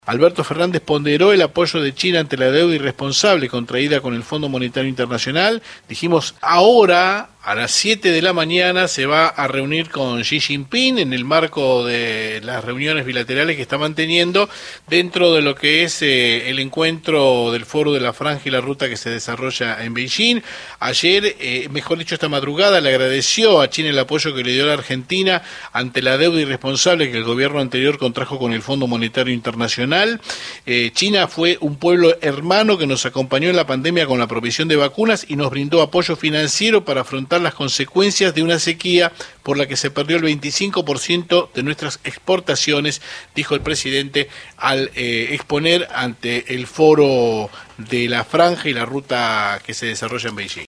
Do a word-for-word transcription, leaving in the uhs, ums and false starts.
Alberto Fernández ponderó el apoyo de China ante la deuda irresponsable contraída con el Fondo Monetario Internacional. Dijimos, ahora a las siete de la mañana se va a reunir con Xi Jinping en el marco de las reuniones bilaterales que está manteniendo dentro de lo que es eh, el encuentro del Foro de la Franja y la Ruta que se desarrolla en Beijing. Ayer, eh, mejor dicho esta madrugada, le agradeció a China el apoyo que le dio la Argentina ante la deuda irresponsable que el gobierno anterior contrajo con el Fondo Monetario Internacional. Eh, China fue un pueblo hermano que nos acompañó en la pandemia con la provisión de vacunas y nos brindó apoyo financiero para afrontar las consecuencias de una sequía por la que se perdió el veinticinco por ciento de nuestras exportaciones, dijo el presidente al eh, exponer ante el foro de la Franja y la Ruta que se desarrolla en Beijing.